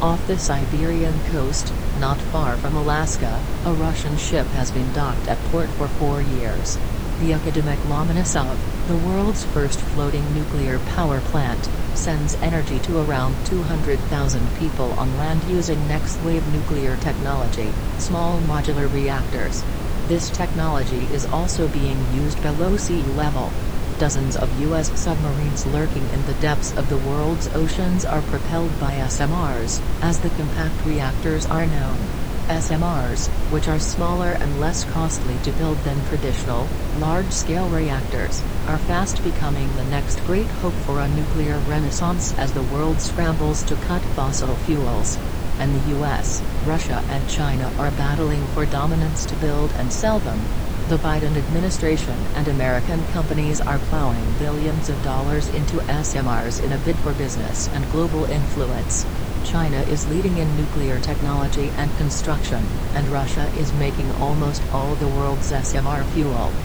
Off the Siberian coast, not far from Alaska, a Russian ship has been docked at port for 4 years. The Akademik Lomonosov, the world's first floating nuclear power plant, sends energy to around 200,000 people on land using next-wave nuclear technology, small modular reactors. This technology is also being used below sea level. Dozens of U.S. submarines lurking in the depths of the world's oceans are propelled by SMRs, as the compact reactors are known. SMRs, which are smaller and less costly to build than traditional, large-scale reactors, are fast becoming the next great hope for a nuclear renaissance as the world scrambles to cut fossil fuels. And the US, Russia and China are battling for dominance to build and sell them. The Biden administration and American companies are plowing billions of dollars into SMRs in a bid for business and global influence. China is leading in nuclear technology and construction, and Russia is making almost all the world's SMR fuel.